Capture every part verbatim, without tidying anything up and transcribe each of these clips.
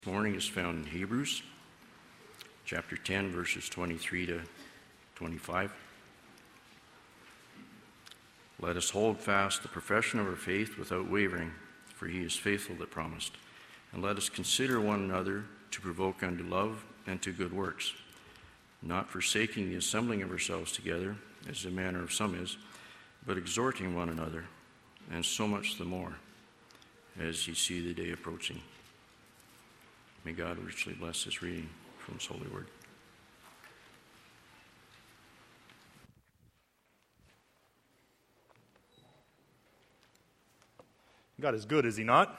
Morning is found in Hebrews chapter ten, verses twenty-three to twenty-five. Let us hold fast the profession of our faith without wavering, for he is faithful that promised. And let us consider one another to provoke unto love and to good works, not forsaking the assembling of ourselves together, as the manner of some is, but exhorting one another, and so much the more, as ye see the day approaching. May God richly bless this reading from His holy word. God is good, is He not?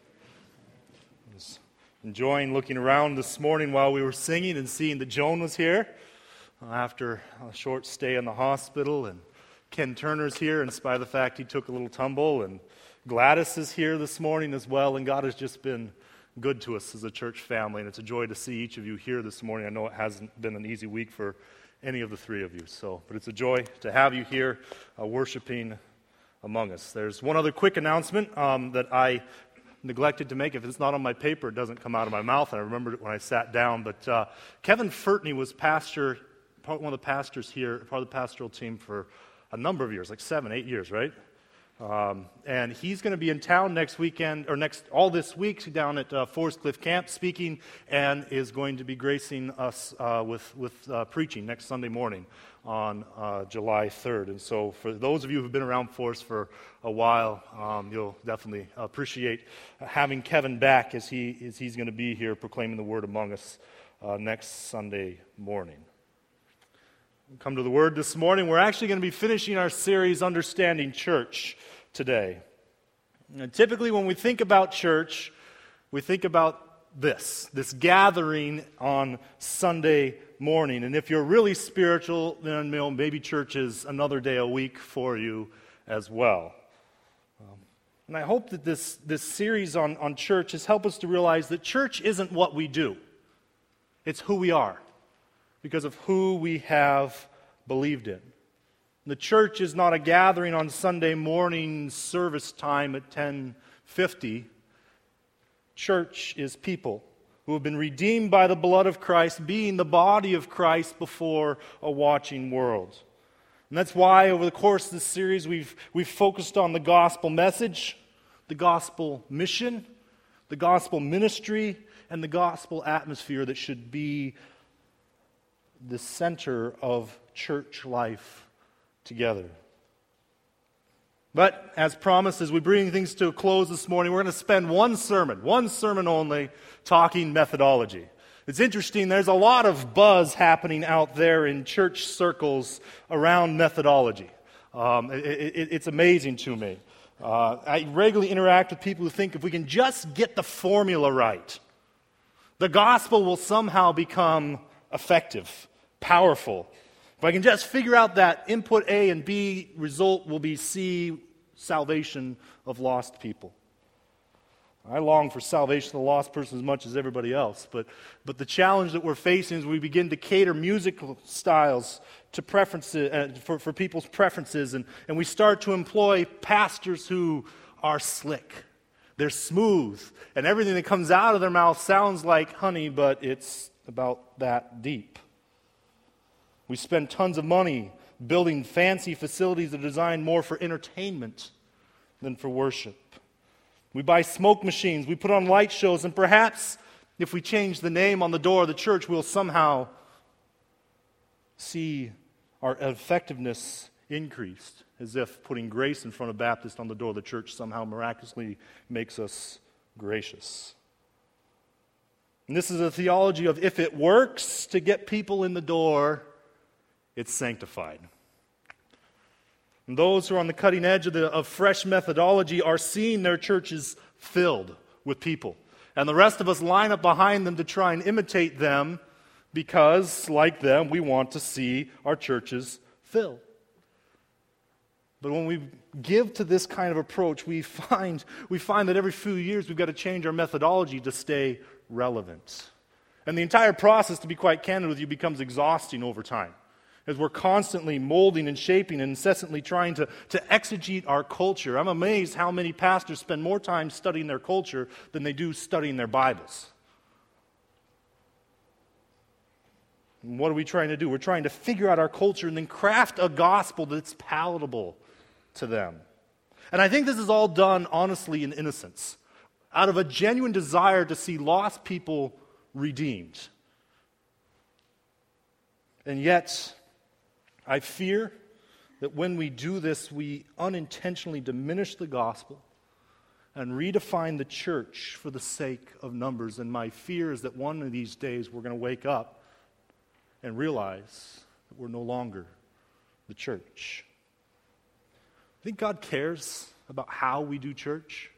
I was enjoying looking around this morning while we were singing and seeing that Joan was here after a short stay in the hospital, and Ken Turner's here in spite of the fact he took a little tumble, and Gladys is here this morning as well, and God has just been good to us as a church family, and it's a joy to see each of you here this morning. I know it hasn't been an easy week for any of the three of you, so but it's a joy to have you here uh, worshiping among us. There's one other quick announcement um, that I neglected to make. If it's not on my paper, it doesn't come out of my mouth, and I remembered it when I sat down, but uh, Kevin Furtney was pastor, part one of the pastors here, part of the pastoral team for a number of years, like seven, eight years, right? Um, and he's going to be in town next weekend, or next all this week down at uh, Forest Cliff Camp speaking, and is going to be gracing us uh, with with uh, preaching next Sunday morning on uh, July third. And so, for those of you who've been around Forest for a while, um, you'll definitely appreciate having Kevin back as he as he's going to be here proclaiming the word among us uh, next Sunday morning. Come to the Word this morning. We're actually going to be finishing our series, Understanding Church, today. And typically when we think about church, we think about this, this gathering on Sunday morning. And if you're really spiritual, then you know, maybe church is another day a week for you as well. Um, and I hope that this, this series on, on church has helped us to realize that church isn't what we do. It's who we are, because of who we have believed in. The church is not a gathering on Sunday morning service time at ten fifty. Church is people who have been redeemed by the blood of Christ, being the body of Christ before a watching world. And that's why over the course of this series we've, we've focused on the gospel message, the gospel mission, the gospel ministry, and the gospel atmosphere that should be the center of church life together. But as promised, as we bring things to a close this morning, we're going to spend one sermon, one sermon only, talking methodology. It's interesting, there's a lot of buzz happening out there in church circles around methodology. Um, it, it, it's amazing to me. Uh, I regularly interact with people who think if we can just get the formula right, the gospel will somehow become effective, powerful. If I can just figure out that input A and B, result will be C, salvation of lost people. I long for salvation of the lost person as much as everybody else, but but the challenge that we're facing is we begin to cater musical styles to preferences uh, for, for people's preferences, and, and we start to employ pastors who are slick. They're smooth, and everything that comes out of their mouth sounds like honey, but it's about that deep. We spend tons of money building fancy facilities that are designed more for entertainment than for worship. We buy smoke machines, we put on light shows, and perhaps if we change the name on the door of the church, we'll somehow see our effectiveness increased, as if putting grace in front of Baptist on the door of the church somehow miraculously makes us gracious. And this is a theology of if it works to get people in the door, it's sanctified. And those who are on the cutting edge of, the, of fresh methodology are seeing their churches filled with people. And the rest of us line up behind them to try and imitate them because, like them, we want to see our churches filled. But when we give to this kind of approach, we find, we find that every few years we've got to change our methodology to stay relevant. And the entire process, to be quite candid with you, becomes exhausting over time, as we're constantly molding and shaping and incessantly trying to, to exegete our culture. I'm amazed how many pastors spend more time studying their culture than they do studying their Bibles. And what are we trying to do? We're trying to figure out our culture and then craft a gospel that's palatable to them. And I think this is all done honestly in innocence, out of a genuine desire to see lost people redeemed. And yet, I fear that when we do this, we unintentionally diminish the gospel and redefine the church for the sake of numbers. And my fear is that one of these days we're going to wake up and realize that we're no longer the church. I think God cares about how we do church.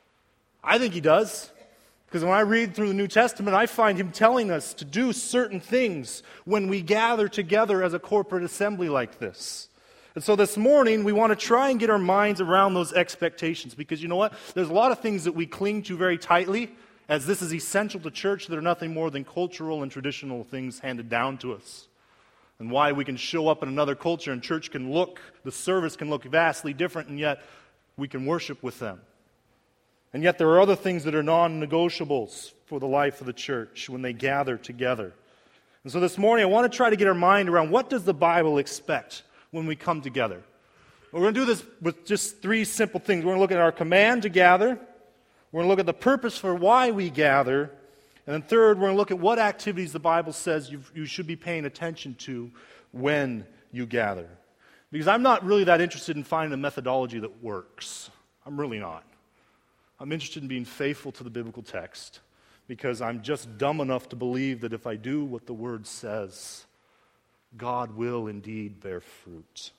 I think He does. Because when I read through the New Testament, I find Him telling us to do certain things when we gather together as a corporate assembly like this. And so this morning, we want to try and get our minds around those expectations. Because you know what? There's a lot of things that we cling to very tightly, as this is essential to church, that are nothing more than cultural and traditional things handed down to us. And why we can show up in another culture and church can look, the service can look vastly different, and yet we can worship with them. And yet there are other things that are non-negotiables for the life of the church when they gather together. And so this morning I want to try to get our mind around, what does the Bible expect when we come together? We're going to do this with just three simple things. We're going to look at our command to gather. We're going to look at the purpose for why we gather. And then third, we're going to look at what activities the Bible says you you should be paying attention to when you gather. Because I'm not really that interested in finding a methodology that works. I'm really not. I'm interested in being faithful to the biblical text, because I'm just dumb enough to believe that if I do what the Word says, God will indeed bear fruit.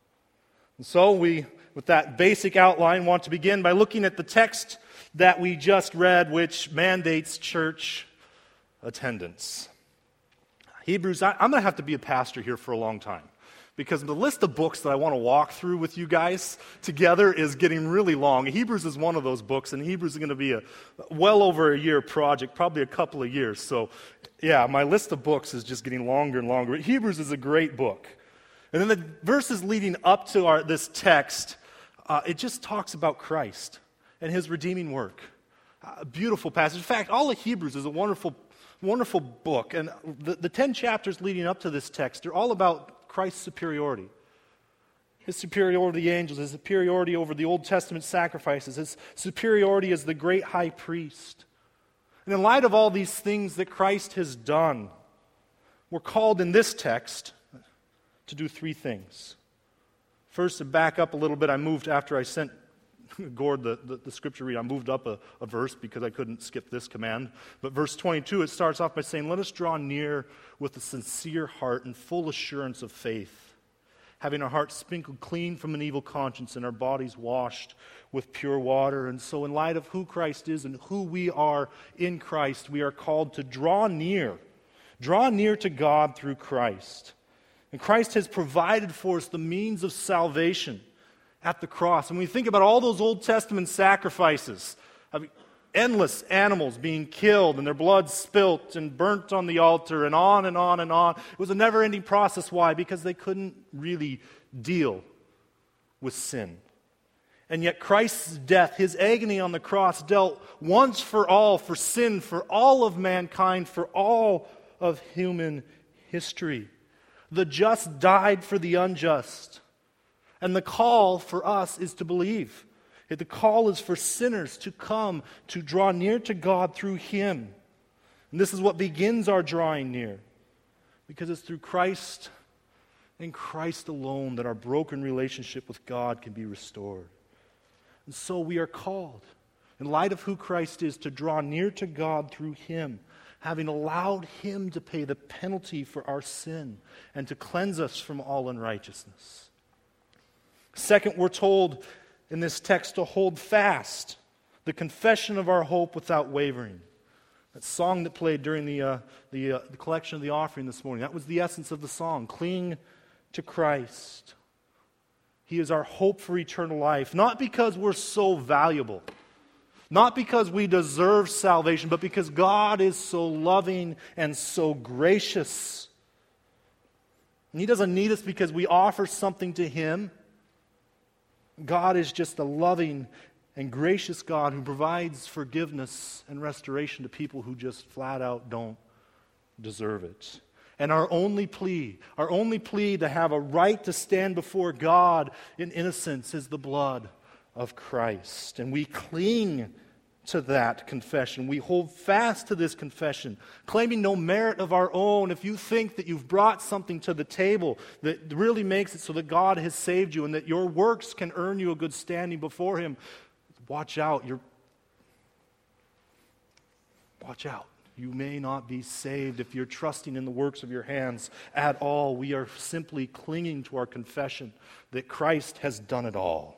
And so we, with that basic outline, want to begin by looking at the text that we just read, which mandates church attendance. Hebrews, I, I'm going to have to be a pastor here for a long time, because the list of books that I want to walk through with you guys together is getting really long. Hebrews is one of those books, and Hebrews is going to be a well over a year project, probably a couple of years. So, yeah, my list of books is just getting longer and longer. Hebrews is a great book. And then the verses leading up to our, this text, uh, it just talks about Christ and His redeeming work. A beautiful passage. In fact, all of Hebrews is a wonderful, wonderful book. And the, the ten chapters leading up to this text are all about Christ's superiority. His superiority over the angels, His superiority over the Old Testament sacrifices, His superiority as the great high priest. And in light of all these things that Christ has done, we're called in this text to do three things. First, to back up a little bit, I moved after I sent Gord the, the, the scripture read, I moved up a, a verse because I couldn't skip this command. But verse twenty-two, it starts off by saying, "Let us draw near with a sincere heart and full assurance of faith, having our hearts sprinkled clean from an evil conscience and our bodies washed with pure water." And so in light of who Christ is and who we are in Christ, we are called to draw near. Draw near to God through Christ. And Christ has provided for us the means of salvation at the cross. And when we think about all those Old Testament sacrifices, I mean, endless animals being killed and their blood spilt and burnt on the altar and on and on and on. It was a never-ending process. Why? Because they couldn't really deal with sin. And yet Christ's death, His agony on the cross, dealt once for all for sin, for all of mankind, for all of human history. The just died for the unjust. And the call for us is to believe. The call is for sinners to come, to draw near to God through Him. And this is what begins our drawing near. Because it's through Christ and Christ alone that our broken relationship with God can be restored. And so we are called, in light of who Christ is, to draw near to God through Him, having allowed Him to pay the penalty for our sin and to cleanse us from all unrighteousness. Second, we're told in this text to hold fast the confession of our hope without wavering. That song that played during the, uh, the, uh, the collection of the offering this morning, that was the essence of the song. Cling to Christ. He is our hope for eternal life, not because we're so valuable, not because we deserve salvation, but because God is so loving and so gracious. And He doesn't need us because we offer something to Him. God is just a loving and gracious God who provides forgiveness and restoration to people who just flat out don't deserve it. And our only plea, our only plea to have a right to stand before God in innocence is the blood of Christ. And we cling to that confession. We hold fast to this confession, claiming no merit of our own. If you think that you've brought something to the table that really makes it so that God has saved you and that your works can earn you a good standing before Him, watch out. You're, watch out. You may not be saved if you're trusting in the works of your hands at all. We are simply clinging to our confession that Christ has done it all.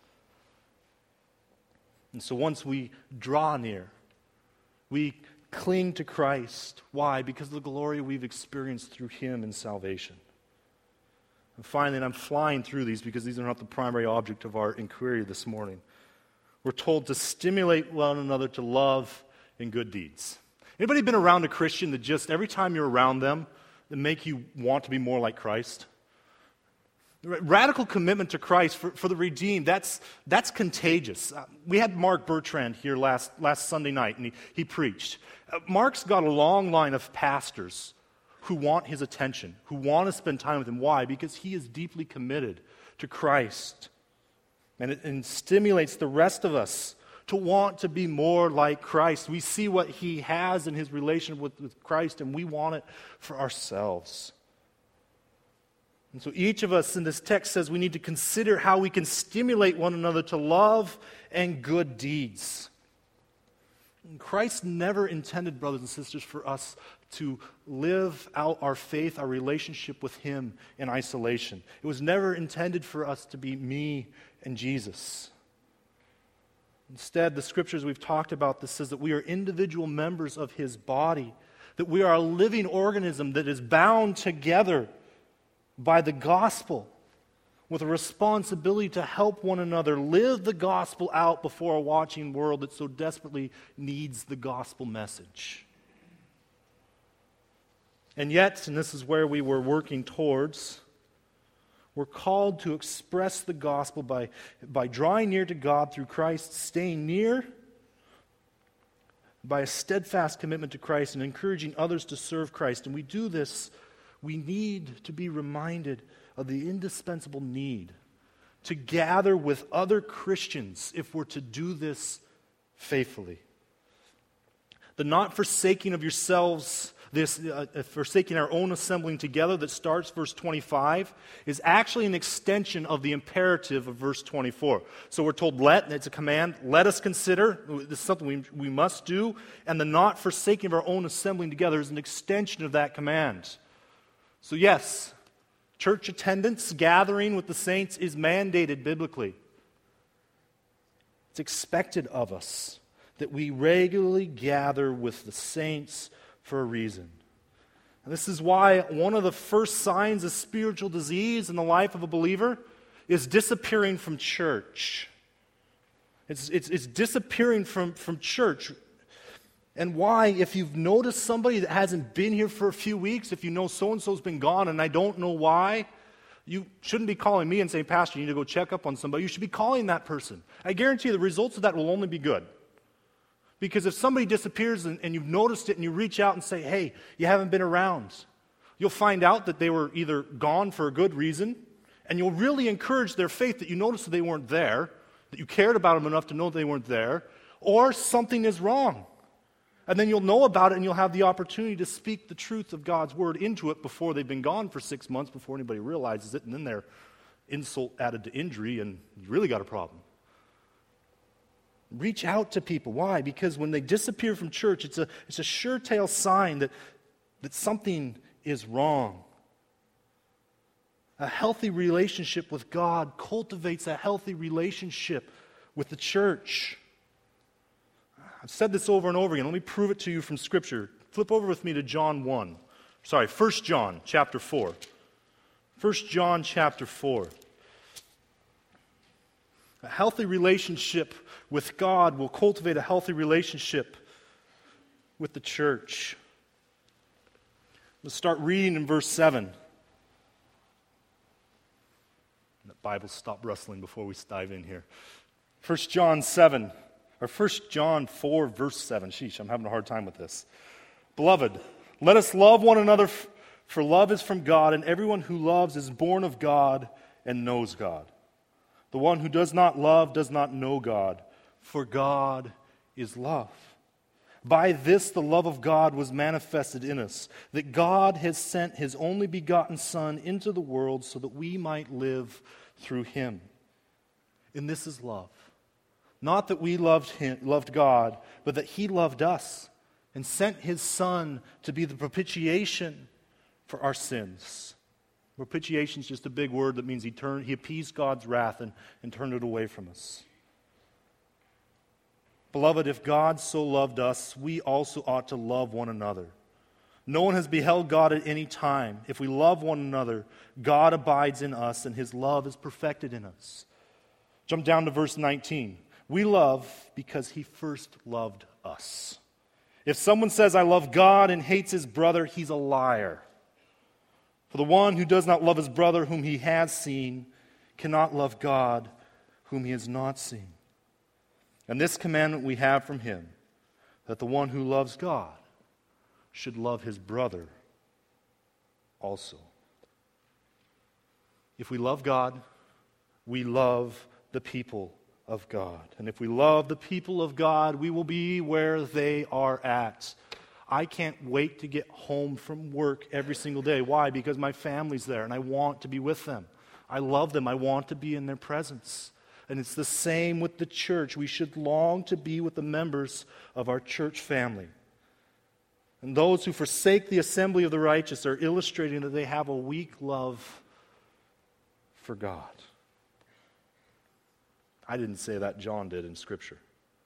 And so once we draw near, we cling to Christ. Why? Because of the glory we've experienced through Him in salvation. And finally, and I'm flying through these because these are not the primary object of our inquiry this morning. We're told to stimulate one another to love and good deeds. Anybody been around a Christian that just, every time you're around them, they make you want to be more like Christ? Radical commitment to Christ for, for the redeemed, that's, that's contagious. Uh, we had Mark Bertrand here last, last Sunday night, and he, he preached. Uh, Mark's got a long line of pastors who want his attention, who want to spend time with him. Why? Because he is deeply committed to Christ. And it and stimulates the rest of us to want to be more like Christ. We see what he has in his relation with, with Christ, and we want it for ourselves. And so each of us in this text says we need to consider how we can stimulate one another to love and good deeds. And Christ never intended, brothers and sisters, for us to live out our faith, our relationship with Him in isolation. It was never intended for us to be me and Jesus. Instead, the scriptures we've talked about this says that we are individual members of His body, that we are a living organism that is bound together by the gospel with a responsibility to help one another live the gospel out before a watching world that so desperately needs the gospel message. And yet, and this is where we were working towards, we're called to express the gospel by, by drawing near to God through Christ, staying near by a steadfast commitment to Christ and encouraging others to serve Christ. And we do this, we need to be reminded of the indispensable need to gather with other Christians if we're to do this faithfully. The not forsaking of yourselves, this uh, forsaking our own assembling together that starts verse twenty-five, is actually an extension of the imperative of verse twenty-four. So we're told let, and it's a command, let us consider, this is something we, we must do, and the not forsaking of our own assembling together is an extension of that command. So yes, church attendance, gathering with the saints is mandated biblically. It's expected of us that we regularly gather with the saints for a reason. And this is why one of the first signs of spiritual disease in the life of a believer is disappearing from church. It's, it's, it's disappearing from, from church. And why, if you've noticed somebody that hasn't been here for a few weeks, if you know so-and-so's been gone and I don't know why, you shouldn't be calling me and saying, Pastor, you need to go check up on somebody. You should be calling that person. I guarantee you the results of that will only be good. Because if somebody disappears and, and you've noticed it and you reach out and say, hey, you haven't been around, you'll find out that they were either gone for a good reason, and you'll really encourage their faith that you noticed that they weren't there, that you cared about them enough to know they weren't there, or something is wrong. And then you'll know about it and you'll have the opportunity to speak the truth of God's word into it before they've been gone for six months, before anybody realizes it, and then they're insult added to injury and you really got a problem. Reach out to people. Why? Because when they disappear from church, it's a, it's a sure-tale sign that, that something is wrong. A healthy relationship with God cultivates a healthy relationship with the church. I've said this over and over again. Let me prove it to you from Scripture. Flip over with me to John one. Sorry, First John chapter four. First John chapter four. A healthy relationship with God will cultivate a healthy relationship with the church. Let's start reading in verse seven. The Bible stop rustling before we dive in here. First John seven, or First John four, verse seven. Sheesh, I'm having a hard time with this. Beloved, let us love one another, For love is from God, and everyone who loves is born of God and knows God. The one who does not love does not know God, for God is love. By this the love of God was manifested in us, that God has sent his only begotten Son into the world so that we might live through him. And this is love. Not that we loved him, loved God, but that he loved us and sent his Son to be the propitiation for our sins. Propitiation is just a big word that means he turned, he appeased God's wrath and, and turned it away from us. Beloved, if God so loved us, we also ought to love one another. No one has beheld God at any time. If we love one another, God abides in us, and his love is perfected in us. Jump down to verse nineteen. We love because he first loved us. If someone says, I love God, and hates his brother, he's a liar. For the one who does not love his brother whom he has seen cannot love God whom he has not seen. And this commandment we have from him, that the one who loves God should love his brother also. If we love God, we love the people of God. And if we love the people of God, we will be where they are at. I can't wait to get home from work every single day. Why? Because my family's there and I want to be with them. I love them. I want to be in their presence. And it's the same with the church. We should long to be with the members of our church family. And those who forsake the assembly of the righteous are illustrating that they have a weak love for God. I didn't say that, John did in Scripture.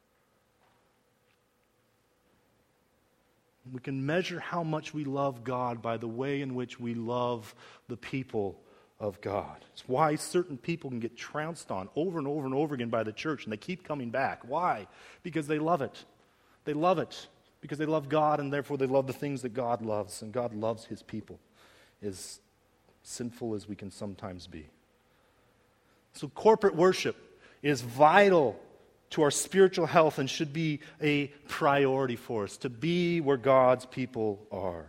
We can measure how much we love God by the way in which we love the people of God. It's why certain people can get trounced on over and over and over again by the church, and they keep coming back. Why? Because they love it. They love it because they love God, and therefore they love the things that God loves, and God loves his people, as sinful as we can sometimes be. So corporate worship is vital to our spiritual health and should be a priority for us, to be where God's people are.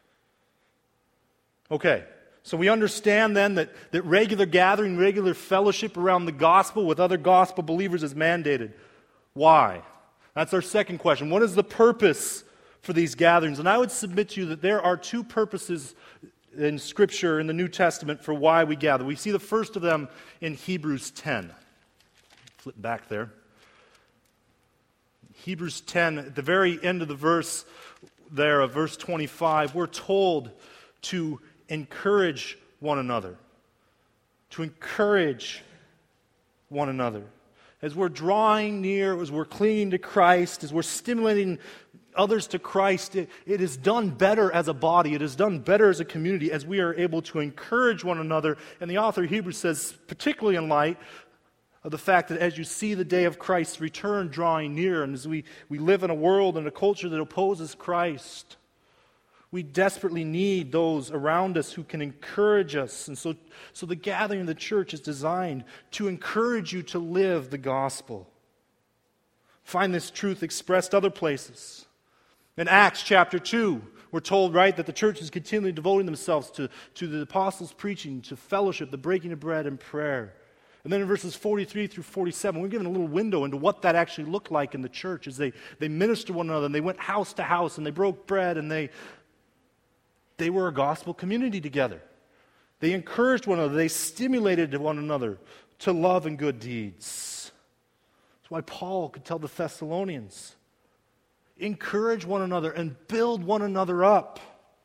Okay, so we understand then that, that regular gathering, regular fellowship around the gospel with other gospel believers is mandated. Why? That's our second question. What is the purpose for these gatherings? And I would submit to you that there are two purposes in Scripture, in the New Testament, for why we gather. We see the first of them in Hebrews ten. Flip back there. Hebrews ten, at the very end of the verse there, of verse twenty-five, we're told to encourage one another. To encourage one another. As we're drawing near, as we're clinging to Christ, as we're stimulating others to Christ, it, it is done better as a body. It is done better as a community as we are able to encourage one another. And the author of Hebrews says, particularly in light of the fact that as you see the day of Christ's return drawing near, and as we, we live in a world and a culture that opposes Christ, we desperately need those around us who can encourage us. And so, so the gathering of the church is designed to encourage you to live the gospel. Find this truth expressed other places. In Acts chapter two, we're told, right, that the church is continually devoting themselves to, to the apostles' preaching, to fellowship, the breaking of bread, and prayer. And then in verses forty-three through forty-seven, we're given a little window into what that actually looked like in the church as they, they ministered one another, and they went house to house, and they broke bread, and they, they were a gospel community together. They encouraged one another. They stimulated one another to love and good deeds. That's why Paul could tell the Thessalonians, encourage one another and build one another up.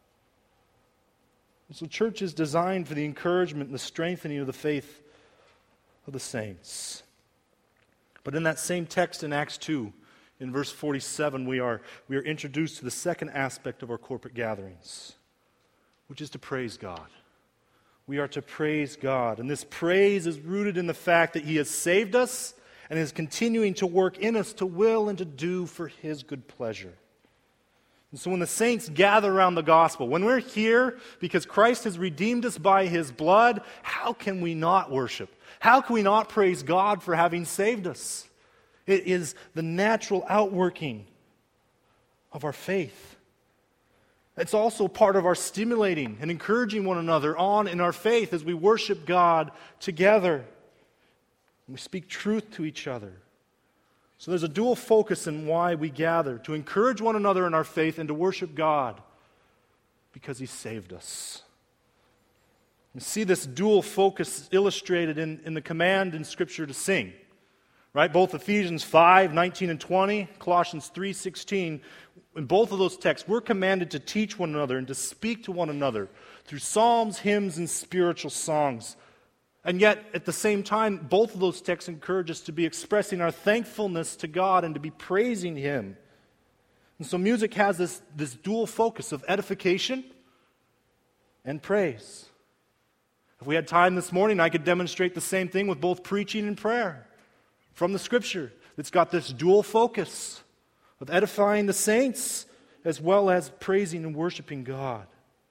And so church is designed for the encouragement and the strengthening of the faith of the saints. But in that same text in Acts two, in verse forty-seven, we are, we are introduced to the second aspect of our corporate gatherings, which is to praise God. We are to praise God. And this praise is rooted in the fact that He has saved us and is continuing to work in us to will and to do for His good pleasure. And so when the saints gather around the gospel, when we're here because Christ has redeemed us by His blood, how can we not worship? How can we not praise God for having saved us? It is the natural outworking of our faith. It's also part of our stimulating and encouraging one another on in our faith as we worship God together. We speak truth to each other. So there's a dual focus in why we gather, to encourage one another in our faith and to worship God because He saved us. You see this dual focus illustrated in, in the command in Scripture to sing. Right? Both Ephesians five, nineteen and twenty, Colossians three, sixteen, in both of those texts, we're commanded to teach one another and to speak to one another through psalms, hymns, and spiritual songs. And yet, at the same time, both of those texts encourage us to be expressing our thankfulness to God and to be praising Him. And so music has this, this dual focus of edification and praise. If we had time this morning, I could demonstrate the same thing with both preaching and prayer from the Scripture. It's got this dual focus of edifying the saints as well as praising and worshiping God.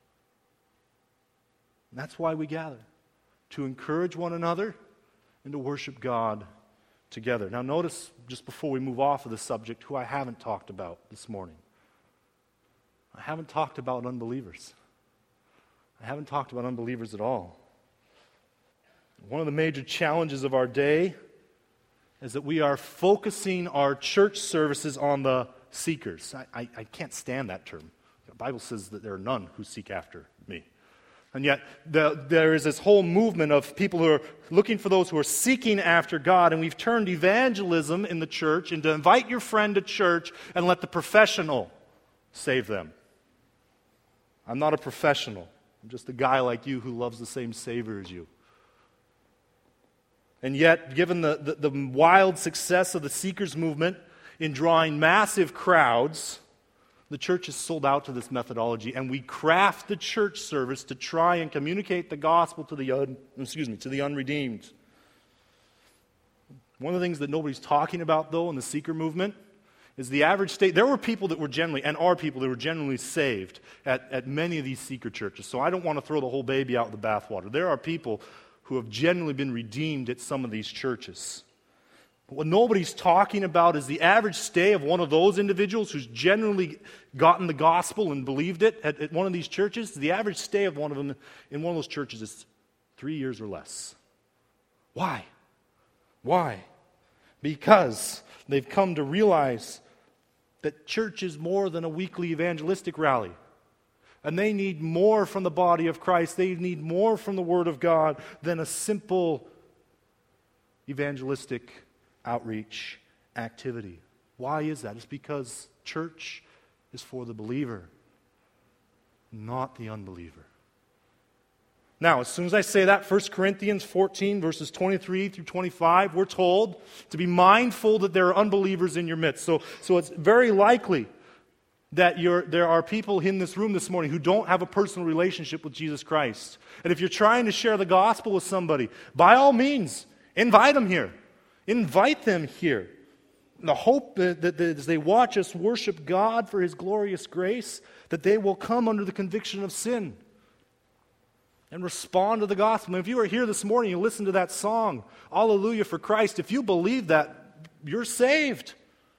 And that's why we gather, to encourage one another and to worship God together. Now notice, just before we move off of the subject, who I haven't talked about this morning. I haven't talked about unbelievers. I haven't talked about unbelievers at all. One of the major challenges of our day is that we are focusing our church services on the seekers. I, I, I can't stand that term. The Bible says that there are none who seek after me. And yet the, there is this whole movement of people who are looking for those who are seeking after God, and we've turned evangelism in the church into invite your friend to church and let the professional save them. I'm not a professional. I'm just a guy like you who loves the same Savior as you. And yet, given the, the, the wild success of the Seekers movement in drawing massive crowds, the church is sold out to this methodology, and we craft the church service to try and communicate the gospel to the un, excuse me, to the unredeemed. One of the things that nobody's talking about, though, in the Seeker movement is the average state. There were people that were generally, and are people that were generally saved at, at many of these Seeker churches. So I don't want to throw the whole baby out with the bathwater. There are people who have generally been redeemed at some of these churches. But what nobody's talking about is the average stay of one of those individuals who's generally gotten the gospel and believed it at, at one of these churches. The average stay of one of them in one of those churches is three years or less. Why? Why? Because they've come to realize that church is more than a weekly evangelistic rally. And they need more from the body of Christ. They need more from the Word of God than a simple evangelistic outreach activity. Why is that? It's because church is for the believer, not the unbeliever. Now, as soon as I say that, First Corinthians fourteen, verses twenty-three through twenty-five, we're told to be mindful that there are unbelievers in your midst. So, so it's very likely that you're, there are people in this room this morning who don't have a personal relationship with Jesus Christ. And if you're trying to share the gospel with somebody, by all means, invite them here. Invite them here. And the hope that, that, that as they watch us worship God for His glorious grace, that they will come under the conviction of sin and respond to the gospel. And if you are here this morning, you listen to that song, Hallelujah for Christ, if you believe that, you're saved.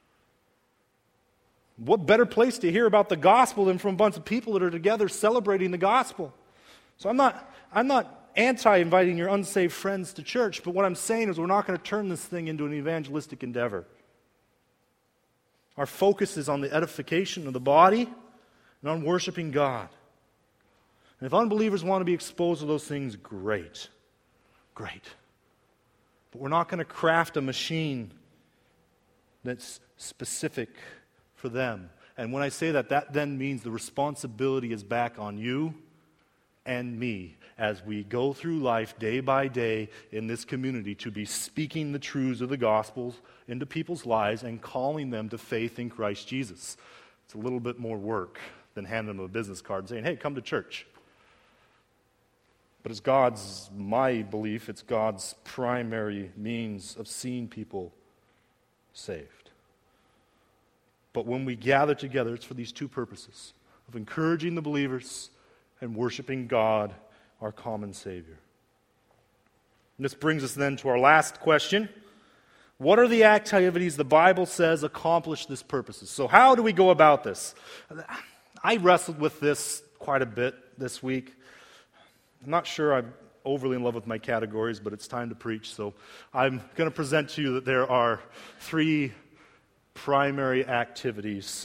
What better place to hear about the gospel than from a bunch of people that are together celebrating the gospel? So I'm not, I'm not anti-inviting your unsaved friends to church, but what I'm saying is we're not going to turn this thing into an evangelistic endeavor. Our focus is on the edification of the body and on worshiping God. And if unbelievers want to be exposed to those things, great. Great. But we're not going to craft a machine that's specific for them. And when I say that, that then means the responsibility is back on you and me as we go through life day by day in this community to be speaking the truths of the gospel into people's lives and calling them to faith in Christ Jesus. It's a little bit more work than handing them a business card and saying, hey, come to church. But it's God's, my belief, it's God's primary means of seeing people saved. But when we gather together, it's for these two purposes, of encouraging the believers and worshiping God, our common Savior. And this brings us then to our last question. What are the activities the Bible says accomplish this purposes? So how do we go about this? I wrestled with this quite a bit this week. I'm not sure I'm overly in love with my categories, but it's time to preach. So I'm going to present to you that there are three primary activities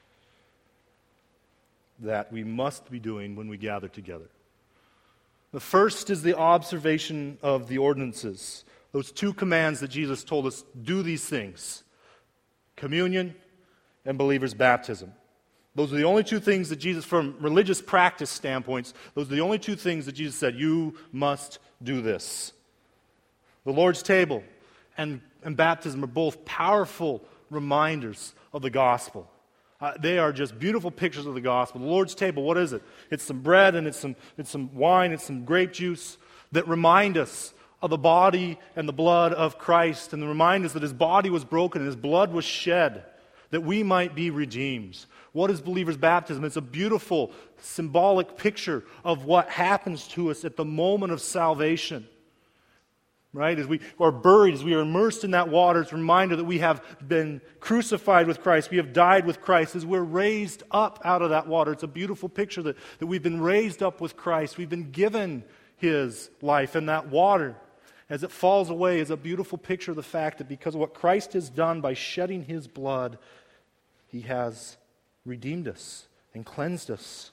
that we must be doing when we gather together. The first is the observation of the ordinances. Those two commands that Jesus told us, do these things. Communion and believers' baptism. Those are the only two things that Jesus, from religious practice standpoints, those are the only two things that Jesus said, you must do this. The Lord's table and, and baptism are both powerful reminders of the gospel. Uh, they are just beautiful pictures of the gospel. The Lord's table, what is it? It's some bread and it's some, it's some wine, it's some grape juice that remind us of the body and the blood of Christ, and remind us that His body was broken and His blood was shed that we might be redeemed. What is believers' baptism? It's a beautiful, symbolic picture of what happens to us at the moment of salvation. Right? As we are buried, as we are immersed in that water, it's a reminder that we have been crucified with Christ. We have died with Christ. As we're raised up out of that water, it's a beautiful picture that, that we've been raised up with Christ. We've been given His life. And that water, as it falls away, is a beautiful picture of the fact that because of what Christ has done by shedding His blood, He has redeemed us and cleansed us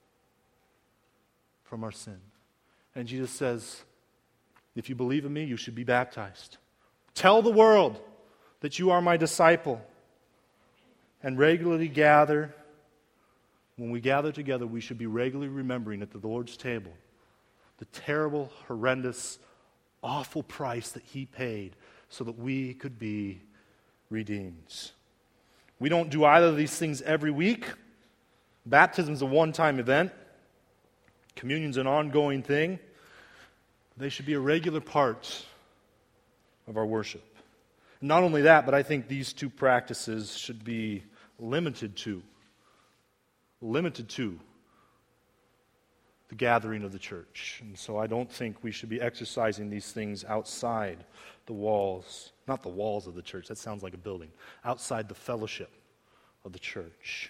from our sin. And Jesus says, if you believe in me, you should be baptized. Tell the world that you are my disciple. And regularly gather. When we gather together, we should be regularly remembering at the Lord's table the terrible, horrendous, awful price that He paid so that we could be redeemed. We don't do either of these things every week. Baptism is a one-time event. Communion is an ongoing thing. They should be a regular part of our worship. Not only that, but I think these two practices should be limited to, limited to the gathering of the church. And so I don't think we should be exercising these things outside the walls, not the walls of the church, that sounds like a building, outside the fellowship of the church.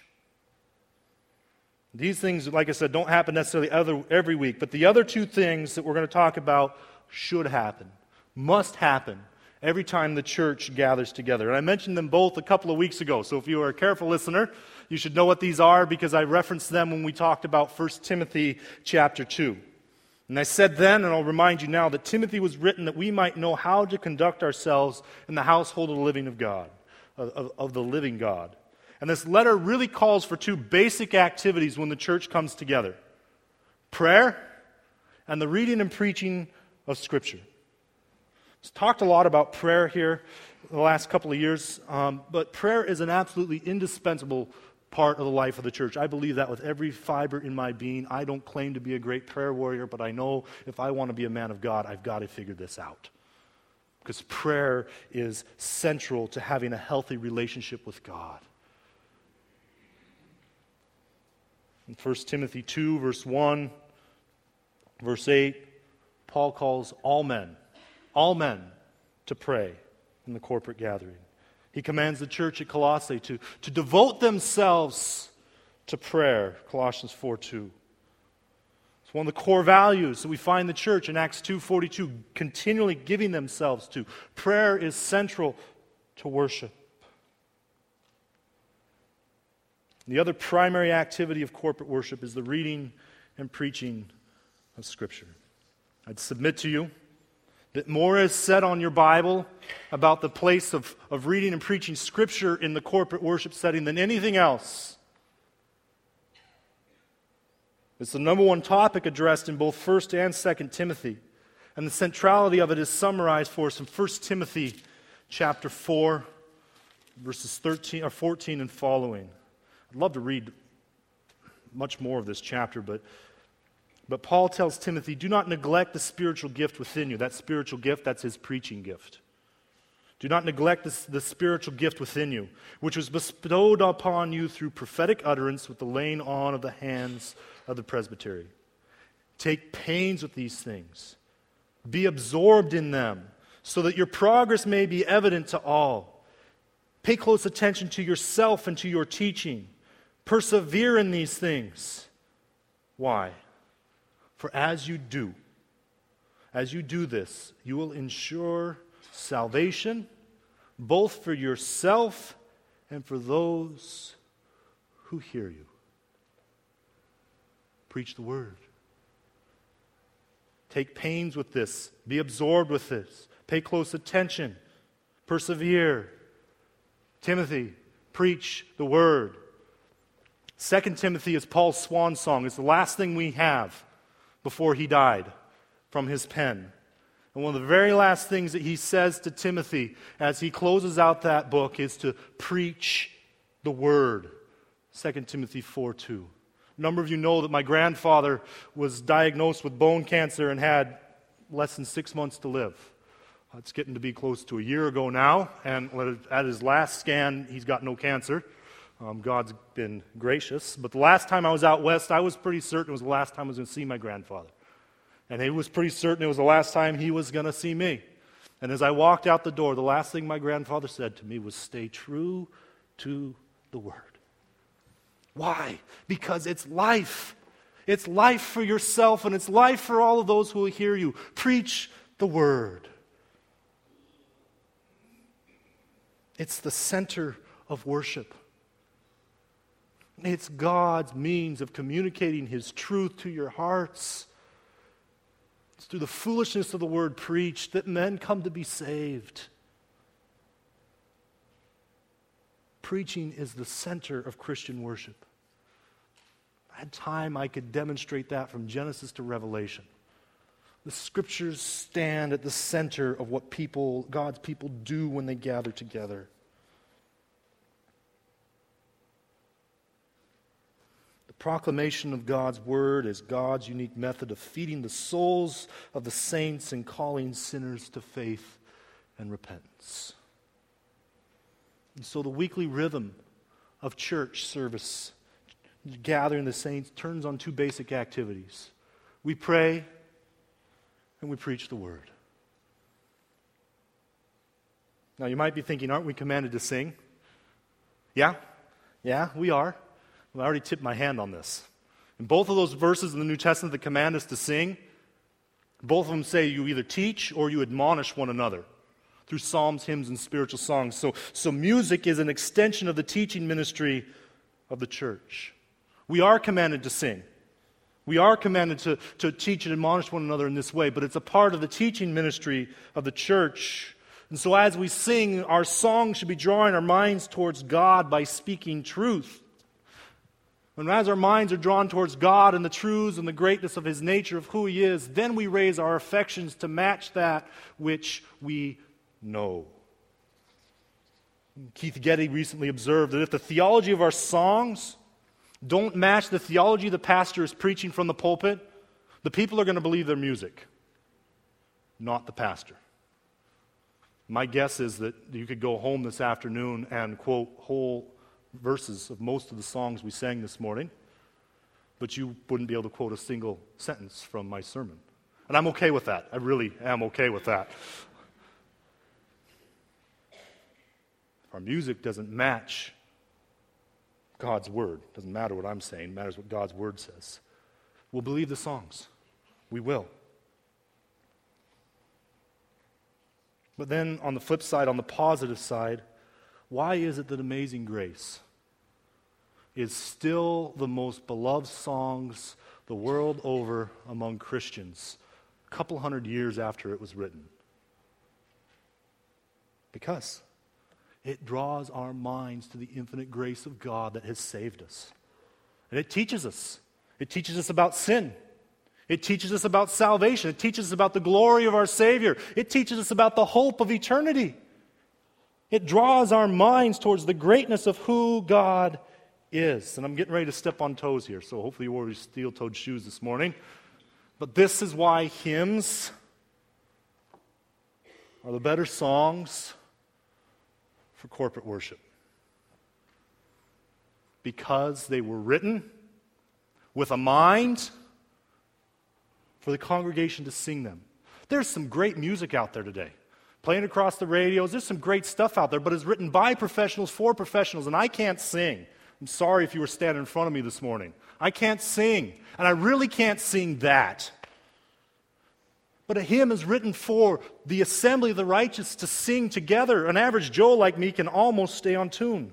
These things, like I said, don't happen necessarily other, every week, but the other two things that we're going to talk about should happen, must happen, every time the church gathers together. And I mentioned them both a couple of weeks ago, so if you are a careful listener, you should know what these are because I referenced them when we talked about First Timothy chapter two. And I said then, and I'll remind you now, that Timothy was written that we might know how to conduct ourselves in the household of the living of God, of, of, of the living God. And this letter really calls for two basic activities when the church comes together. Prayer and the reading and preaching of Scripture. We've talked a lot about prayer here the last couple of years, um, but prayer is an absolutely indispensable part of the life of the church. I believe that with every fiber in my being. I don't claim to be a great prayer warrior, but I know if I want to be a man of God, I've got to figure this out. Because prayer is central to having a healthy relationship with God. In First Timothy two, verse one, verse eight, Paul calls all men, all men, to pray in the corporate gathering. He commands the church at Colossae to, to devote themselves to prayer, Colossians four two. It's one of the core values that we find the church in Acts two forty-two continually giving themselves to. Prayer is central to worship. The other primary activity of corporate worship is the reading and preaching of Scripture. I'd submit to you that more is said on your Bible about the place of, of reading and preaching Scripture in the corporate worship setting than anything else. It's the number one topic addressed in both First and Second Timothy. And the centrality of it is summarized for us in First Timothy chapter four, verses thirteen or fourteen and following. I'd love to read much more of this chapter, but, but Paul tells Timothy, do not neglect the spiritual gift within you. That spiritual gift, that's his preaching gift. Do not neglect the, the spiritual gift within you, which was bestowed upon you through prophetic utterance with the laying on of the hands of the presbytery. Take pains with these things. Be absorbed in them, so that your progress may be evident to all. Pay close attention to yourself and to your teaching. Persevere in these things. Why? For as you do, as you do this, you will ensure salvation, both for yourself and for those who hear you. Preach the word. Take pains with this. Be absorbed with this. Pay close attention. Persevere. Timothy, preach the word. Second Timothy is Paul's swan song. It's the last thing we have before he died from his pen. And one of the very last things that he says to Timothy as he closes out that book is to preach the word. Second Timothy four two. A number of you know that my grandfather was diagnosed with bone cancer and had less than six months to live. It's getting to be close to a year ago now, and at his last scan, he's got no cancer. Um, God's been gracious. But the last time I was out west, I was pretty certain it was the last time I was going to see my grandfather. And he was pretty certain it was the last time he was going to see me. And as I walked out the door, the last thing my grandfather said to me was, stay true to the word. Why? Because it's life. It's life for yourself, and it's life for all of those who will hear you. Preach the word. It's the center of worship. It's God's means of communicating His truth to your hearts. It's through the foolishness of the word preached that men come to be saved. Preaching is the center of Christian worship. If I had time, I could demonstrate that from Genesis to Revelation. The Scriptures stand at the center of what people, God's people do when they gather together. The proclamation of God's Word is God's unique method of feeding the souls of the saints and calling sinners to faith and repentance. And so the weekly rhythm of church service, gathering the saints, turns on two basic activities. We pray and we preach the word. Now you might be thinking, aren't we commanded to sing? Yeah, yeah, we are. Well, I already tipped my hand on this. In both of those verses in the New Testament that command us to sing, both of them say you either teach or you admonish one another through psalms, hymns, and spiritual songs. So, so music is an extension of the teaching ministry of the church. We are commanded to sing. We are commanded to, to teach and admonish one another in this way, but it's a part of the teaching ministry of the church. And so as we sing, our song should be drawing our minds towards God by speaking truth. And as our minds are drawn towards God and the truths and the greatness of His nature, of who He is, then we raise our affections to match that which we know. Keith Getty recently observed that if the theology of our songs don't match the theology the pastor is preaching from the pulpit, the people are going to believe their music, not the pastor. My guess is that you could go home this afternoon and quote whole verses of most of the songs we sang this morning, but you wouldn't be able to quote a single sentence from my sermon. And I'm okay with that. I really am okay with that. If our music doesn't match God's word, doesn't matter what I'm saying, it matters what God's word says. We'll believe the songs. We will. But then on the flip side, on the positive side, why is it that Amazing Grace is still the most beloved songs the world over among Christians a couple hundred years after it was written? Because it draws our minds to the infinite grace of God that has saved us. And it teaches us. It teaches us about sin. It teaches us about salvation. It teaches us about the glory of our Savior. It teaches us about the hope of eternity. It draws our minds towards the greatness of who God is. And I'm getting ready to step on toes here, so hopefully you wore your steel-toed shoes this morning. But this is why hymns are the better songs for corporate worship. Because they were written with a mind for the congregation to sing them. There's some great music out there today. Playing across the radios, there's some great stuff out there, but it's written by professionals for professionals, and I can't sing. I'm sorry if you were standing in front of me this morning. I can't sing, and I really can't sing that. But a hymn is written for the assembly of the righteous to sing together. An average Joe like me can almost stay on tune.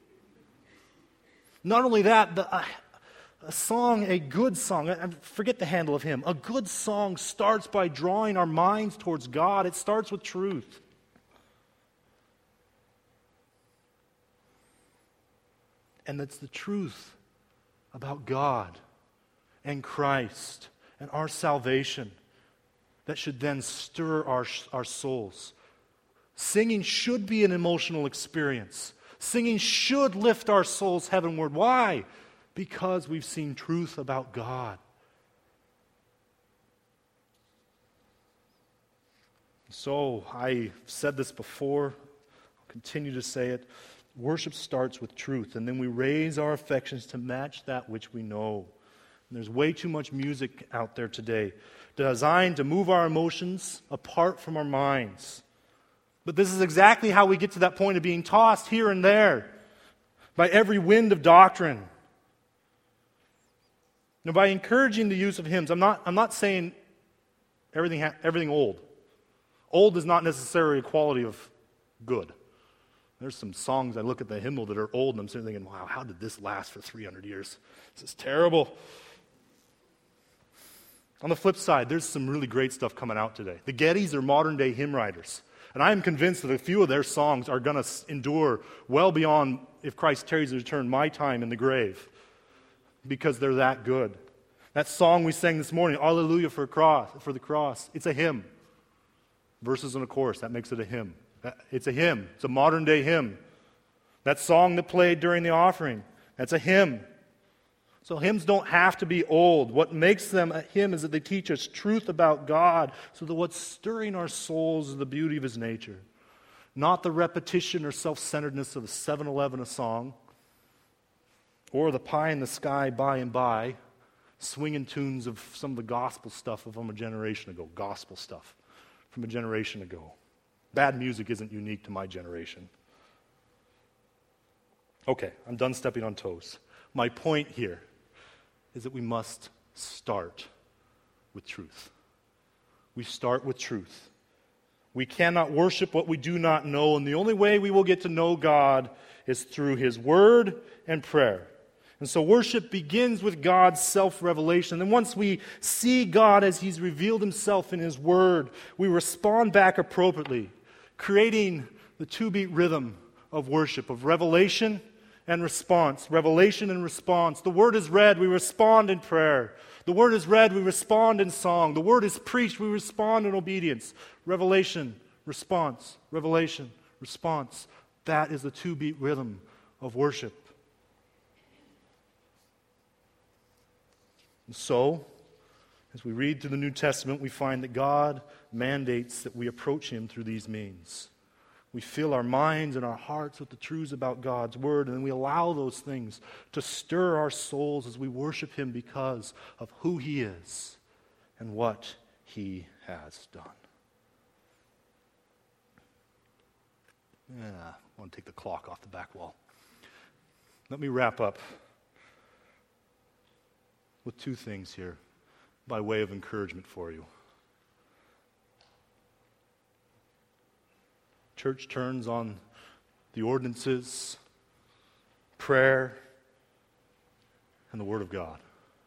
Not only that, the, uh, a song, a good song, I forget the handle of hymn, a good song starts by drawing our minds towards God. It starts with truth. And that's the truth about God and Christ and our salvation that should then stir our, our souls. Singing should be an emotional experience. Singing should lift our souls heavenward. Why? Because we've seen truth about God. So, I said this before, I'll continue to say it. Worship starts with truth, and then we raise our affections to match that which we know. And there's way too much music out there today designed to move our emotions apart from our minds. But this is exactly how we get to that point of being tossed here and there by every wind of doctrine. Now, by encouraging the use of hymns, I'm not, I'm not saying everything, ha- everything old. Old is not necessarily a quality of good. There's some songs I look at the hymnal that are old, and I'm sitting thinking, wow, how did this last for three hundred years? This is terrible. On the flip side, there's some really great stuff coming out today. The Gettys are modern-day hymn writers. And I am convinced that a few of their songs are going to endure well beyond, if Christ tarries to return, my time in the grave. Because they're that good. That song we sang this morning, Alleluia for, a cross, for the cross, it's a hymn. Verses and a chorus, that makes it a hymn. It's a hymn. It's a modern-day hymn. That song that played during the offering, that's a hymn. So hymns don't have to be old. What makes them a hymn is that they teach us truth about God, so that what's stirring our souls is the beauty of His nature. Not the repetition or self-centeredness of the seven eleven a song, or the pie in the sky by and by, swinging tunes of some of the gospel stuff from a generation ago. Gospel stuff from a generation ago. Bad music isn't unique to my generation. Okay, I'm done stepping on toes. My point here is that we must start with truth. We start with truth. We cannot worship what we do not know, and the only way we will get to know God is through His Word and prayer. And so worship begins with God's self-revelation. And once we see God as He's revealed Himself in His Word, we respond back appropriately, creating the two-beat rhythm of worship, of revelation and response. Revelation and response. The Word is read, we respond in prayer. The Word is read, we respond in song. The Word is preached, we respond in obedience. Revelation, response. Revelation, response. That is the two-beat rhythm of worship. And so, as we read through the New Testament, we find that God mandates that we approach Him through these means. We fill our minds and our hearts with the truths about God's Word, and then we allow those things to stir our souls as we worship Him because of who He is and what He has done. Yeah, I want to take the clock off the back wall. Let me wrap up with two things here by way of encouragement for you. Church turns on the ordinances, prayer, and the Word of God.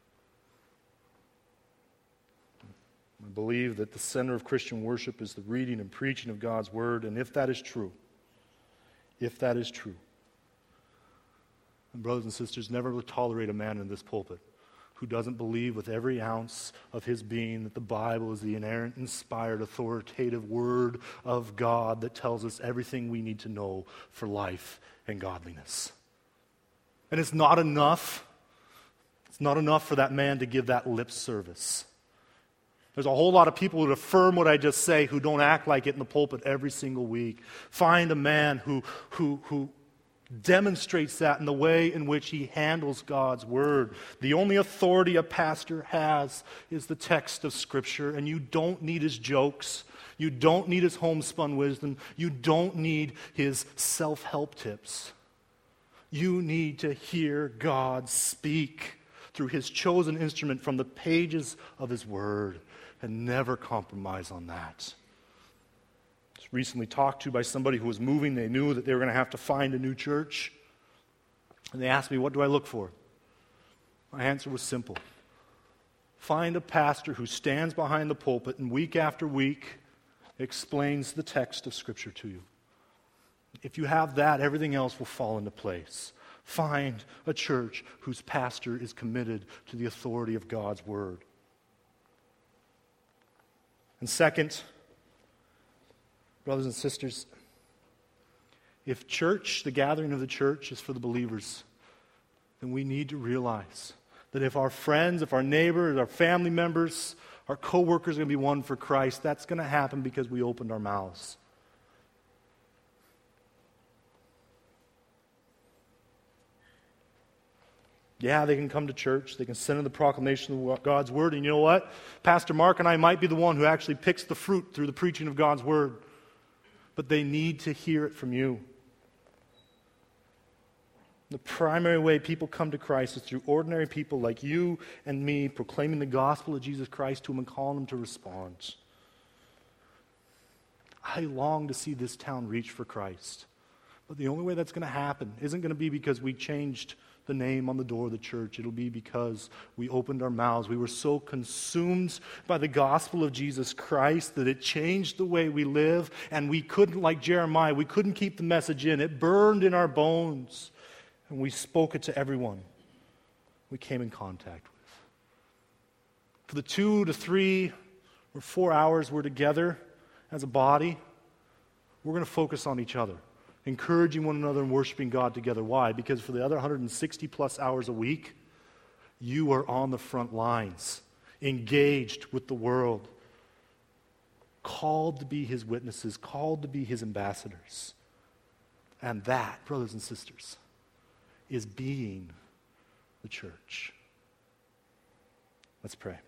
I believe that the center of Christian worship is the reading and preaching of God's Word, and if that is true, if that is true, and brothers and sisters, never tolerate a man in this pulpit who doesn't believe with every ounce of his being that the Bible is the inerrant, inspired, authoritative Word of God that tells us everything we need to know for life and godliness. And it's not enough. It's not enough for that man to give that lip service. There's a whole lot of people who affirm what I just say who don't act like it in the pulpit every single week. Find a man who, who, who demonstrates that in the way in which he handles God's Word. The only authority a pastor has is the text of Scripture, and you don't need his jokes. You don't need his homespun wisdom. You don't need his self-help tips. You need to hear God speak through his chosen instrument from the pages of his word, and never compromise on that. I was recently talked to by somebody who was moving. They knew that they were going to have to find a new church. And they asked me, what do I look for? My answer was simple. Find a pastor who stands behind the pulpit and week after week explains the text of Scripture to you. If you have that, everything else will fall into place. Find a church whose pastor is committed to the authority of God's word. And second, brothers and sisters, if church, the gathering of the church, is for the believers, then we need to realize that if our friends, if our neighbors, our family members, our co-workers are going to be won for Christ, that's going to happen because we opened our mouths. Yeah, they can come to church. They can send in the proclamation of God's word. And you know what? Pastor Mark and I might be the one who actually picks the fruit through the preaching of God's word. But they need to hear it from you. The primary way people come to Christ is through ordinary people like you and me proclaiming the gospel of Jesus Christ to them and calling them to respond. I long to see this town reach for Christ. But the only way that's going to happen isn't going to be because we changed the name on the door of the church. It'll be because we opened our mouths. We were so consumed by the gospel of Jesus Christ that it changed the way we live, and we couldn't, like Jeremiah, we couldn't keep the message in. It burned in our bones, and we spoke it to everyone we came in contact with. For the two to three or four hours we're together as a body, we're going to focus on each other, encouraging one another and worshiping God together. Why? Because for the other one hundred sixty plus hours a week, you are on the front lines, engaged with the world, called to be his witnesses, called to be his ambassadors. And that, brothers and sisters, is being the church. Let's pray.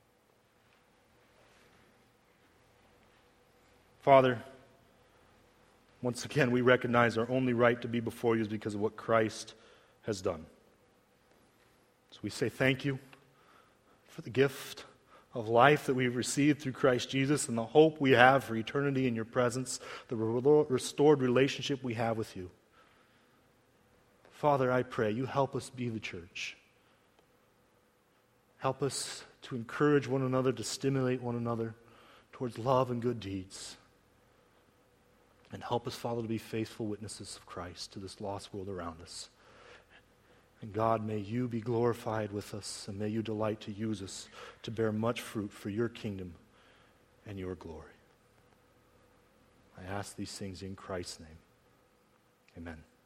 Father, once again, we recognize our only right to be before you is because of what Christ has done. So we say thank you for the gift of life that we've received through Christ Jesus and the hope we have for eternity in your presence, the restored relationship we have with you. Father, I pray you help us be the church. Help us to encourage one another, to stimulate one another towards love and good deeds. And help us, Father, to be faithful witnesses of Christ to this lost world around us. And God, may you be glorified with us, and may you delight to use us to bear much fruit for your kingdom and your glory. I ask these things in Christ's name. Amen.